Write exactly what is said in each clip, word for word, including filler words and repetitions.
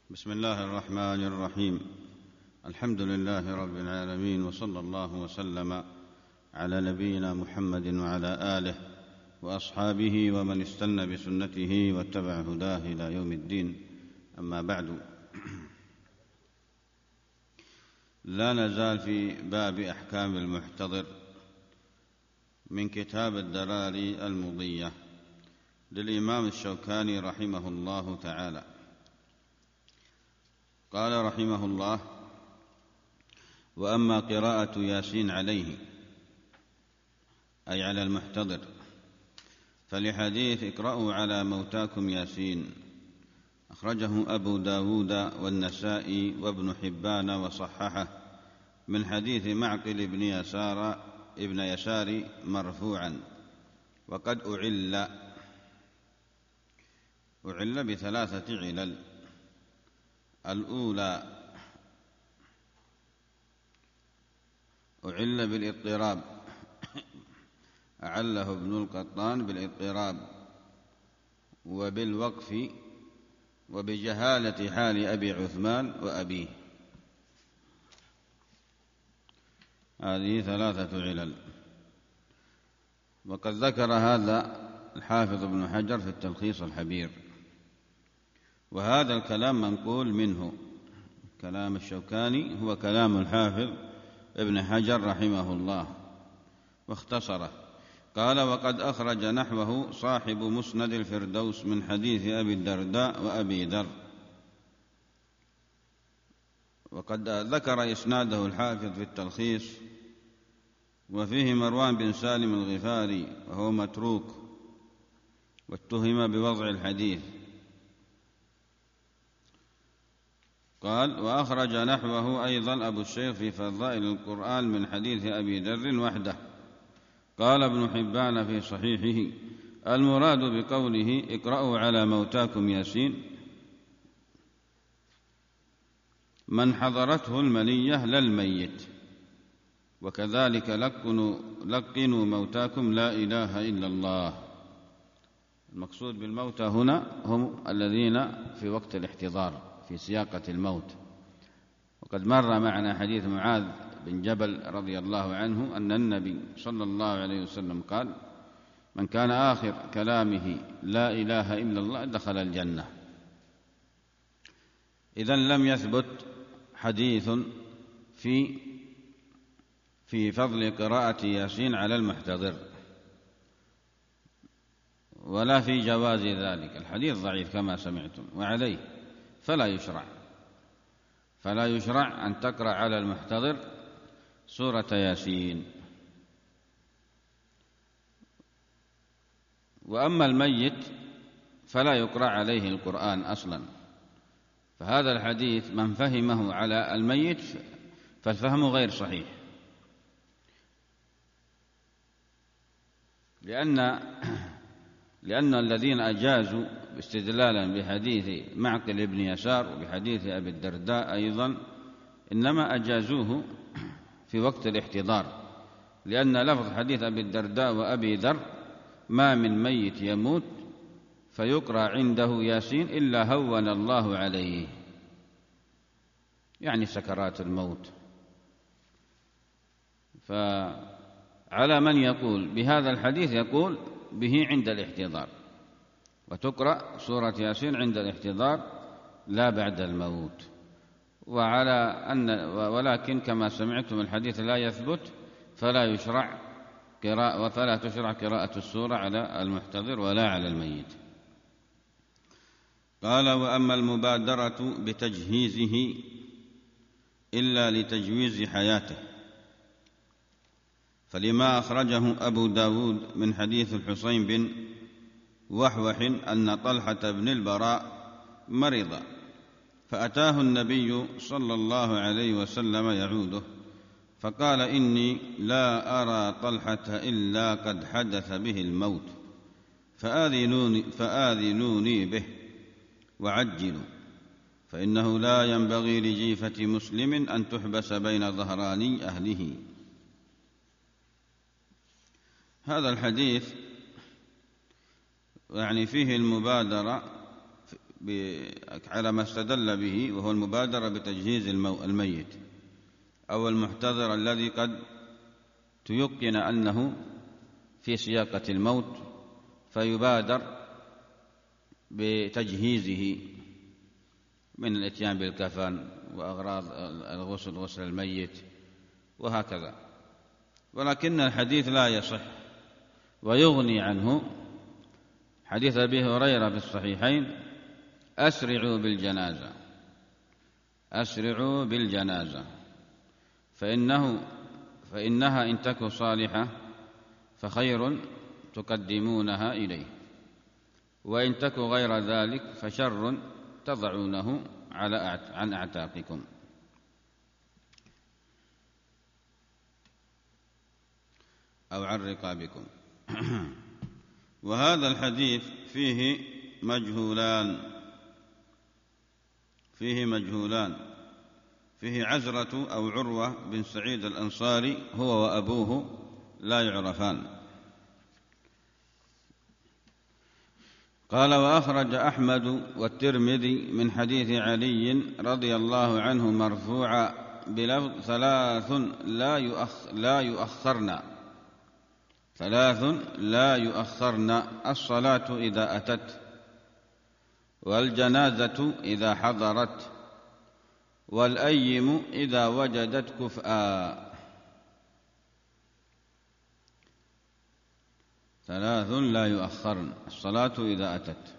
بسم الله الرحمن الرحيم. الحمد لله رب العالمين، وصلى الله وسلم على نبينا محمد وعلى آله وأصحابه ومن استنى بسنته واتبع هداه إلى يوم الدين. أما بعد، لا نزال في باب أحكام المحتضر من كتاب الدراري المضية للإمام الشوكاني رحمه الله تعالى. قال رحمه الله: وأما قراءة ياسين عليه، أي على المحتضر، فلحديث اقرأوا على موتاكم ياسين، أخرجه أبو داود والنسائي وابن حبان وصححه من حديث معقل بن يسار ابن يسار مرفوعا. وقد أعل أعل بثلاثة علل: الأولى أعل بالاضطراب، أعله ابن القطان بالاضطراب وبالوقف وبجهالة حال أبي عثمان وأبيه. هذه ثلاثة علل، وقد ذكر هذا الحافظ ابن حجر في التلخيص الحبير، وهذا الكلام منقول منه. كلام الشوكاني هو كلام الحافظ ابن حجر رحمه الله واختصره. قال: وقد أخرج نحوه صاحب مسند الفردوس من حديث أبي الدرداء وأبي ذر. وقد ذكر إسناده الحافظ في التلخيص، وفيه مروان بن سالم الغفاري وهو متروك واتهم بوضع الحديث. قال: وأخرج نحوه أيضا أبو الشيخ في فضائل القرآن من حديث أبي ذر وحده. قال ابن حبان في صحيحه: المراد بقوله اقرأوا على موتاكم ياسين من حضرته المنية لا الميت، وكذلك لقنوا, لقنوا موتاكم لا إله إلا الله. المقصود بالموتى هنا هم الذين في وقت الاحتضار في سياقة الموت. وقد مر معنا حديث معاذ بن جبل رضي الله عنه أن النبي صلى الله عليه وسلم قال: من كان آخر كلامه لا إله إلا الله دخل الجنة. إذن لم يثبت حديث في في فضل قراءة ياسين على المحتضر، ولا في جواز ذلك. الحديث ضعيف كما سمعتم، وعليه فلا يشرع فلا يشرع أن تقرأ على المحتضر سورة ياسين. وأما الميت فلا يقرأ عليه القرآن أصلا، فهذا الحديث من فهمه على الميت فالفهم غير صحيح، لأن لأن الذين أجازوا استدلالا بحديث معقل بن يسار وبحديث أبي الدرداء أيضا إنما أجازوه في وقت الاحتضار، لأن لفظ حديث أبي الدرداء وأبي ذر: ما من ميت يموت فيقرأ عنده ياسين إلا هون الله عليه، يعني سكرات الموت. فعلى من يقول بهذا الحديث يقول به عند الاحتضار، وتقرأ سورة ياسين عند الاحتضار لا بعد الموت. وعلى أن ولكن كما سمعتم الحديث لا يثبت، فلا يشرع قراءة وفلا تشرع قراءة السورة على المحتضر ولا على الميت. قال: وأما المبادرة بتجهيزه إلا لتجويز حياته، فلما أخرجه أبو داود من حديث الحسين بن وحوح أن طلحة بن البراء مرض، فأتاه النبي صلى الله عليه وسلم يعوده، فقال: إني لا أرى طلحة إلا قد حدث به الموت، فآذنوني, فآذنوني به وعجلوا، فإنه لا ينبغي لجيفة مسلم أن تحبس بين ظهراني أهله. هذا الحديث يعني فيه المبادرة على ما استدل به، وهو المبادرة بتجهيز الميت أو المحتضر الذي قد تيقن أنه في سياقة الموت، فيبادر بتجهيزه من الإتيان بالكفن وأغراض الغسل غسل الميت وهكذا. ولكن الحديث لا يصح ويغني عنه حديث أبي هريرة في الصحيحين: أسرعوا بالجنازة أسرعوا بالجنازة فإنه فإنها إن تك صالحة فخير تقدمونها إليه، وإن تك غير ذلك فشر تضعونه على عن أعتاقكم. أو عن رقابكم. وهذا الحديث فيه مجهولان فيه مجهولان فيه عزرة أو عروة بن سعيد الأنصاري، هو وأبوه لا يعرفان. قال: وأخرج أحمد والترمذي من حديث علي رضي الله عنه مرفوعا بلفظ: ثلاث لا يؤخ لا يؤخرن ثلاث لا يؤخرن الصلاة إذا أتت، والجنازة إذا حضرت، والأيم إذا وجدت كفءا. ثلاث لا يؤخرن: الصلاة إذا أتت،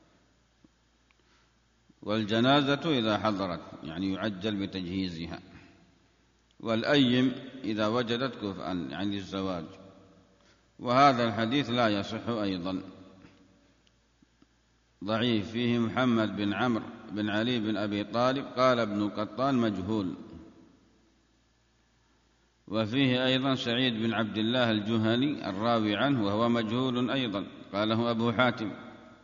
والجنازة إذا حضرت يعني يعجل بتجهيزها، والأيم إذا وجدت كفءا يعني الزواج. وهذا الحديث لا يصح أيضا، ضعيف، فيه محمد بن عمرو بن علي بن أبي طالب، قال ابن القطان: مجهول. وفيه أيضا سعيد بن عبد الله الجهني الراوي عنه، وهو مجهول أيضا، قاله أبو حاتم.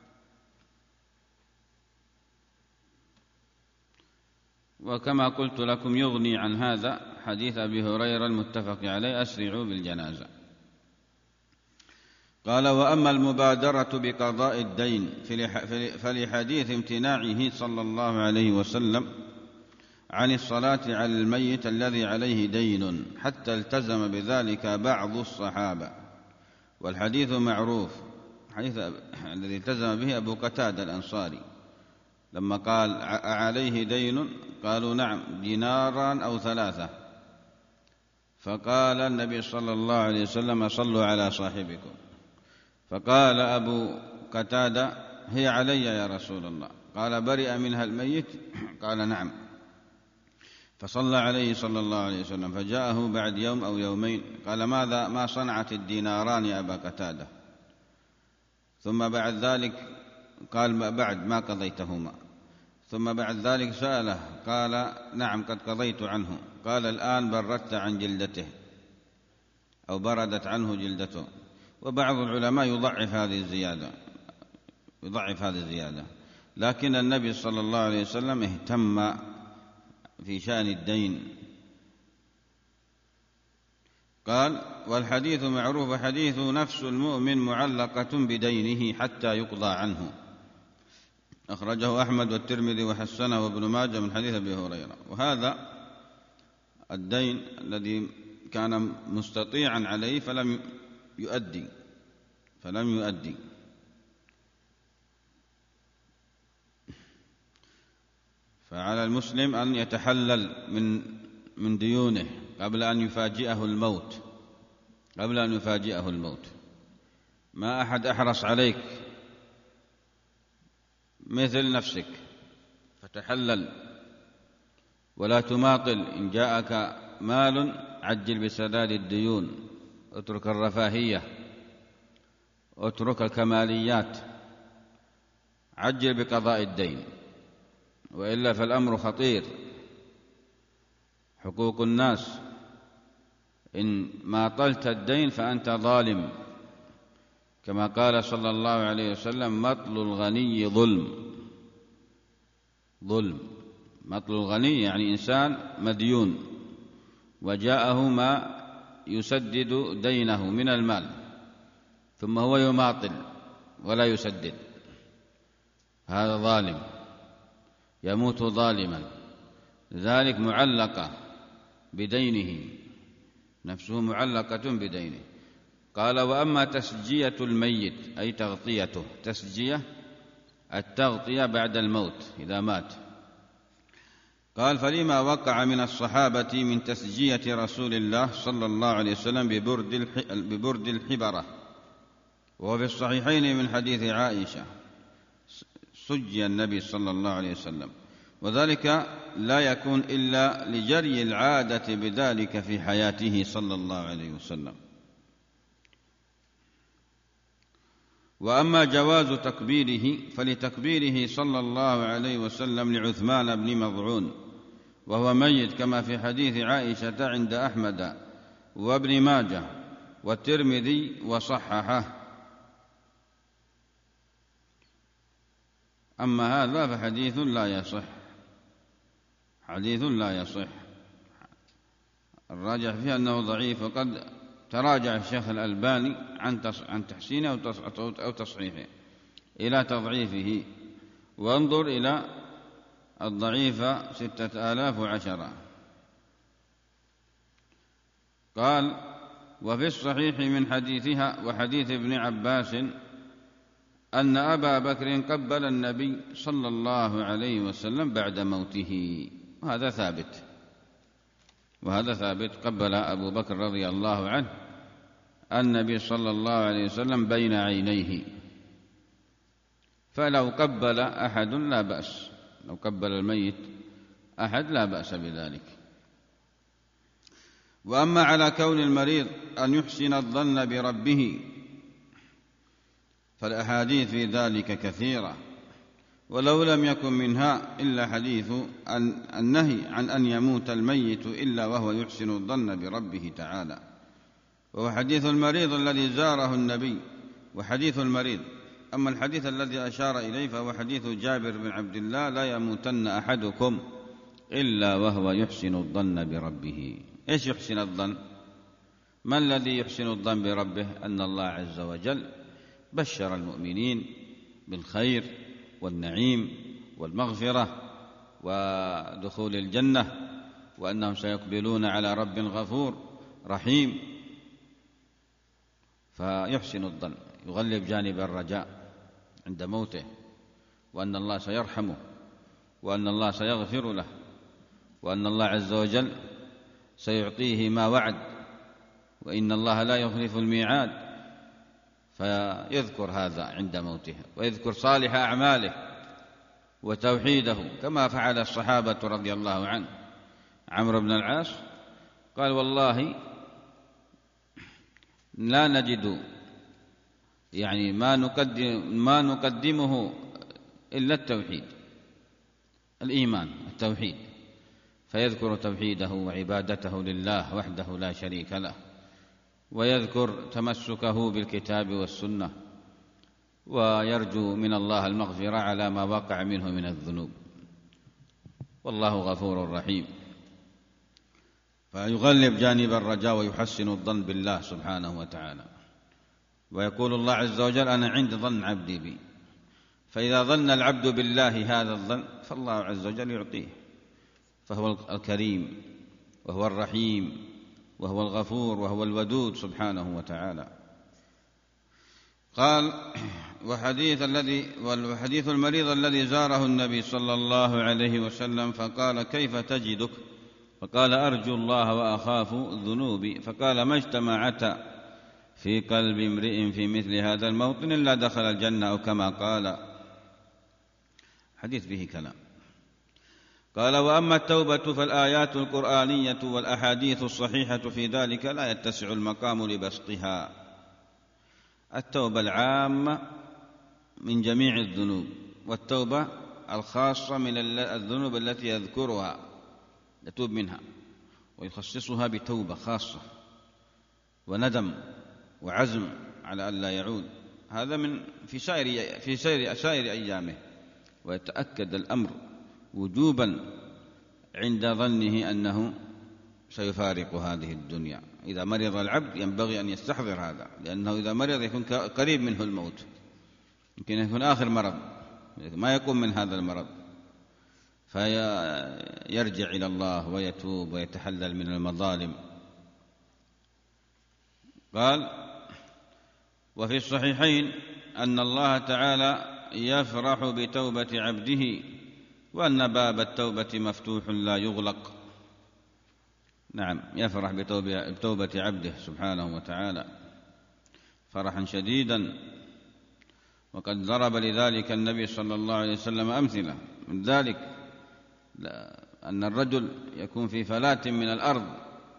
وكما قلت لكم يغني عن هذا حديث أبي هريرة المتفق عليه: أسرعوا بالجنازة. قال: وأما المبادرة بقضاء الدين فلحديث امتناعه صلى الله عليه وسلم عن الصلاة على الميت الذي عليه دين حتى التزم بذلك بعض الصحابة، والحديث معروف، حديث الذي التزم به أبو قتادة الأنصاري لما قال: عليه دين؟ قالوا: نعم، ديناران أو ثلاثة. فقال النبي صلى الله عليه وسلم: صلوا على صاحبكم. فقال أبو قتادة: هي علي يا رسول الله. قال: برئ منها الميت؟ قال: نعم. فصلى عليه صلى الله عليه وسلم، فجاءه بعد يوم أو يومين قال: ماذا ما صنعت الديناران يا أبا قتادة؟ ثم بعد ذلك قال: بعد ما قضيتهما. ثم بعد ذلك سأله قال: نعم قد قضيت عنه. قال: الآن بردت عن جلدته أو بردت عنه جلدته. وبعض العلماء يضعف هذه الزيادة يضعف هذه الزيادة لكن النبي صلى الله عليه وسلم اهتم في شأن الدين. قال: والحديث معروف، حديث نفس المؤمن معلقة بدينه حتى يقضى عنه. أخرجه أحمد والترمذي وحسنه وابن ماجه من حديث أبي هريرة. وهذا الدين الذي كان مستطيعا عليه فلم يؤدي فلم يؤدي فعلى المسلم أن يتحلل من من ديونه قبل أن يفاجئه الموت قبل أن يفاجئه الموت ما أحد أحرص عليك مثل نفسك، فتحلل ولا تماطل. إن جاءك مال عجل بسداد الديون، اترك الرفاهية، اترك الكماليات، عجل بقضاء الدين، وإلا فالأمر خطير. حقوق الناس، إن ماطلت الدين فأنت ظالم، كما قال صلى الله عليه وسلم: مطل الغني ظلم. ظلم مطل الغني يعني إنسان مديون وجاءه ما يسدد دينه من المال، ثم هو يماطل ولا يسدد، هذا ظالم يموت ظالما، لذلك معلقة بدينه، نفسه معلقة بدينه. قال: وأما تسجية الميت أي تغطيته، تسجية التغطية بعد الموت إذا مات. قال: فلما وقع من الصحابة من تسجية رسول الله صلى الله عليه وسلم ببرد ببرد الحبرة، وهو في الصحيحين من حديث عائشة سجي النبي صلى الله عليه وسلم، وذلك لا يكون إلا لجري العادة بذلك في حياته صلى الله عليه وسلم. وأما جواز تكبيره فلتكبيره صلى الله عليه وسلم لعثمان بن مظعون وهو ميت، كما في حديث عائشة عند أحمد وابن ماجه والترمذي وصححه. أما هذا فحديث لا يصح، حديث لا يصح، الراجح فيه أنه ضعيف، وقد تراجع الشيخ الألباني عن تحسينه أو تصحيحه إلى تضعيفه، وانظر إلى الضعيف ستة آلاف وعشرة. قال: وفي الصحيح من حديثها وحديث ابن عباس أن أبا بكر قبل النبي صلى الله عليه وسلم بعد موته، وهذا ثابت، وهذا ثابت قبل أبو بكر رضي الله عنه النبي صلى الله عليه وسلم بين عينيه، فلو قبل أحد لا بأس، لو قبل الميت أحد لا بأس بذلك. وأما على كون المريض أن يحسن الظن بربه فالأحاديث في ذلك كثيرة، ولو لم يكن منها إلا حديث النهي عن أن يموت الميت إلا وهو يحسن الظن بربه تعالى، وهو حديث المريض الذي زاره النبي، وحديث المريض. أما الحديث الذي أشار إليه فهو حديث جابر بن عبد الله: لا يموتن أحدكم إلا وهو يحسن الظن بربه. إيش يحسن الظن؟ ما الذي يحسن الظن بربه؟ أن الله عز وجل بشر المؤمنين بالخير والنعيم والمغفرة ودخول الجنة، وأنهم سيقبلون على رب غفور رحيم، فيحسن الظن، يغلب جانب الرجاء عند موته، وأن الله سيرحمه، وأن الله سيغفر له، وأن الله عز وجل سيعطيه ما وعد، وإن الله لا يخلف الميعاد، فيذكر هذا عند موته، ويذكر صالح أعماله وتوحيده، كما فعل الصحابة رضي الله عنه. عمرو بن العاص قال: والله لا نجد يعني ما نقدم ما نقدمه إلا التوحيد، الإيمان، التوحيد، فيذكر توحيده وعبادته لله وحده لا شريك له، ويذكر تمسكه بالكتاب والسنة، ويرجو من الله المغفرة على ما وقع منه من الذنوب، والله غفور رحيم، فيغلب جانب الرجاء ويحسن الظن بالله سبحانه وتعالى. ويقول الله عز وجل: أنا عند ظن عبدي بي، فإذا ظن العبد بالله هذا الظن فالله عز وجل يعطيه، فهو الكريم وهو الرحيم وهو الغفور وهو الودود سبحانه وتعالى. قال: وحديث الذي وحديث المريض الذي زاره النبي صلى الله عليه وسلم فقال: كيف تجدك؟ فقال: أرجو الله وأخاف ذنوبي. فقال: ما اجتمعت في قلب امرئ في مثل هذا الموطن إلا دخل الجنة، أو كما قال. حديث به كلام. قال: وأما التوبة فالآيات القرآنية والأحاديث الصحيحة في ذلك لا يتسع المقام لبسطها. التوبة العامة من جميع الذنوب، والتوبة الخاصة من الذنوب التي يذكرها يتوب منها ويخصصها بتوبة خاصة وندم وعزم على ألا يعود، هذا من في سائر في سائر سائر أيامه. ويتأكد الأمر وجوبا عند ظنه أنه سيفارق هذه الدنيا. إذا مرض العبد ينبغي أن يستحضر هذا، لأنه إذا مرض يكون قريب منه الموت، يمكن يكون آخر مرض ما يقوم من هذا المرض، فيرجع إلى الله ويتوب ويتحلل من المظالم. قال: وفي الصحيحين أن الله تعالى يفرح بتوبة عبده وأن باب التوبة مفتوح لا يغلق. نعم، يفرح بتوبة عبده سبحانه وتعالى فرحا شديدا، وقد ضرب لذلك النبي صلى الله عليه وسلم أمثلة من ذلك، أن الرجل يكون في فلاة من الأرض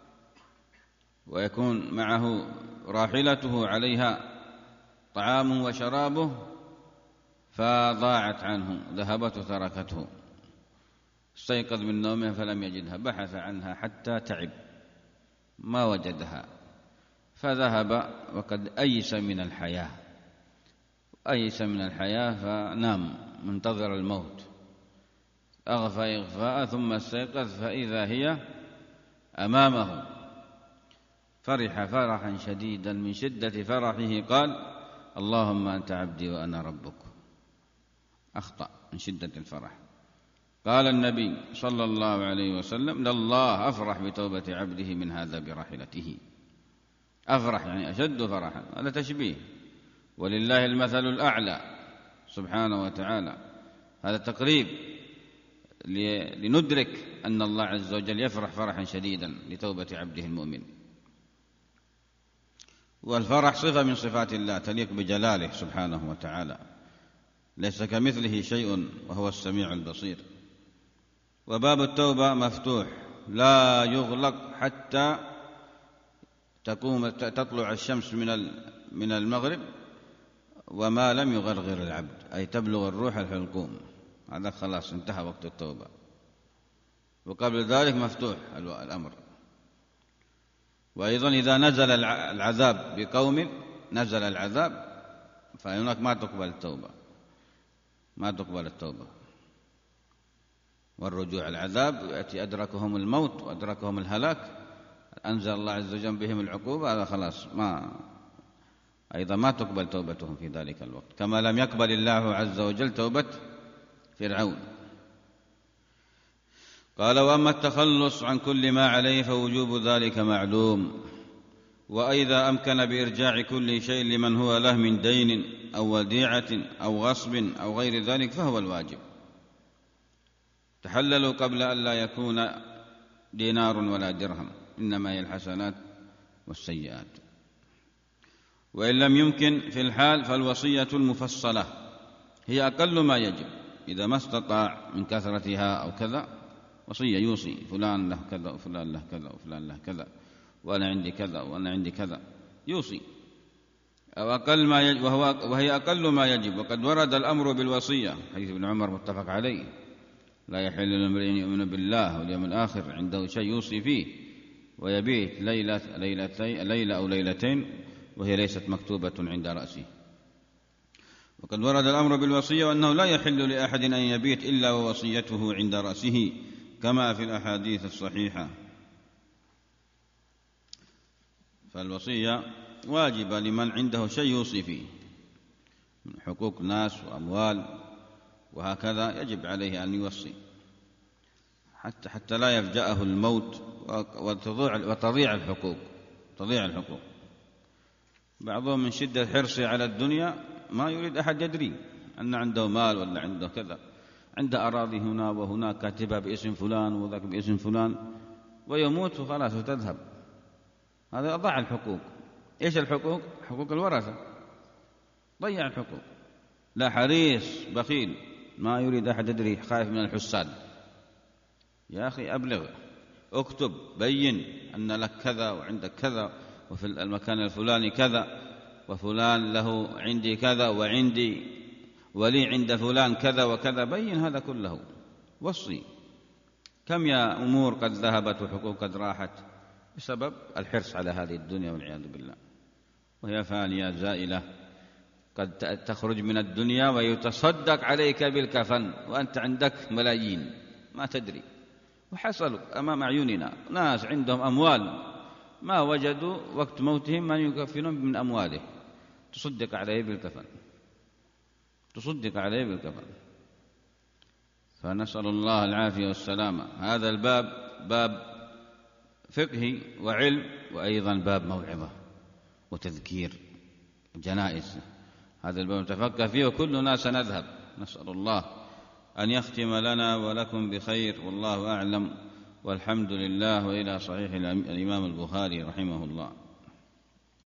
ويكون معه راحلته عليها طعام وشرابه فضاعت عنه، ذهبت وتركته، استيقظ من نومه فلم يجدها، بحث عنها حتى تعب ما وجدها، فذهب وقد أيس من الحياة أيس من الحياة فنام منتظر الموت، أغفى إغفاء ثم استيقظ فإذا هي أمامه، فرح فرحا شديدا، من شدة فرحه قال: اللهم أنت عبدي وأنا ربك. أخطأ من شدة الفرح. قال النبي صلى الله عليه وسلم: لله أفرح بتوبة عبده من هذا براحلته. أفرح يعني أشد فرحا، هذا تشبيه، ولله المثل الأعلى سبحانه وتعالى. هذا تقريب لندرك أن الله عز وجل يفرح فرحا شديدا لتوبة عبده المؤمن. والفرح صفة من صفات الله تليق بجلاله سبحانه وتعالى، ليس كمثله شيء وهو السميع البصير. وباب التوبة مفتوح لا يغلق حتى تقوم تطلع الشمس من من المغرب وما لم يغرغر العبد، أي تبلغ الروح الحلقوم، هذا خلاص انتهى وقت التوبة. وقبل ذلك مفتوح الأمر. وأيضا إذا نزل العذاب بقوم نزل العذاب فهناك ما تقبل التوبة ما تقبل التوبة والرجوع. العذاب يأتي أدركهم الموت وأدركهم الهلاك، أنزل الله عز وجل بهم العقوبة، هذا خلاص ما أيضا ما تقبل توبتهم في ذلك الوقت، كما لم يقبل الله عز وجل توبة فرعون. قال: وأما التخلص عن كل ما عليه فوجوب ذلك معلوم، وإذا أمكن بإرجاع كل شيء لمن هو له من دين أو وديعة أو غصب أو غير ذلك فهو الواجب. تحللوا قبل أن لا يكون دينار ولا درهم، إنما هي الحسنات والسيئات. وإن لم يمكن في الحال فالوصية المفصلة هي أقل ما يجب، إذا ما استطاع من كثرتها أو كذا وصية يوصي فلان له كذا وفلان له كذا وفلان له كذا وأنا عندي كذا وأنا عندي كذا، يوصي أو أقل ما يجب، وهو وهي أقل ما يجب. وقد ورد الأمر بالوصية، حديث ابن عمر متفق عليه: لا يحل لامرئ يؤمن بالله واليوم الآخر عنده شيء يوصي فيه ويبيت ليلة ليلتين ليلة أو ليلتين وهي ليست مكتوبة عند رأسه. وقد ورد الأمر بالوصية وأنه لا يحل لأحد أن يبيت إلا ووصيته عند رأسه، كما في الأحاديث الصحيحة. فالوصية واجبة لمن عنده شيء يوصي فيه من حقوق ناس وأموال وهكذا، يجب عليه أن يوصي حتى حتى لا يفجأه الموت وتضيع الحقوق تضيع الحقوق. بعضهم من شدة حرصه على الدنيا ما يريد أحد يدري أن عنده مال ولا عنده كذا، عنده أراضي هنا وهناك كاتبة باسم فلان وذاك باسم فلان، ويموت وخلاص وتذهب. هذا أضاع الحقوق. إيش الحقوق؟ حقوق الورثة، ضيع الحقوق. لا، حريص بخيل ما يريد أحد يدري، خايف من الحساد. يا أخي أبلغ، اكتب، بين أن لك كذا وعندك كذا وفي المكان الفلاني كذا وفلان له عندي كذا وعندي ولي عند فلان كذا وكذا، بين هذا كله، وصي. كم يا أمور قد ذهبت وحقوق قد راحت بسبب الحرص على هذه الدنيا والعياذ بالله، وهي فانية زائلة. قد تخرج من الدنيا ويتصدق عليك بالكفن وأنت عندك ملايين ما تدري. وحصل أمام أعيننا ناس عندهم أموال ما وجدوا وقت موتهم من يكفنون من أمواله، تصدق عليه بالكفن تصدق عليه بالكفن فنسأل الله العافية والسلامة. هذا الباب باب فقهي وعلم، وأيضا باب موعظة وتذكير جنائز. هذا الباب نتفكر فيه وكلنا سنذهب. نسأل الله أن يختم لنا ولكم بخير، والله أعلم، والحمد لله. وإلى صحيح الإمام البخاري رحمه الله.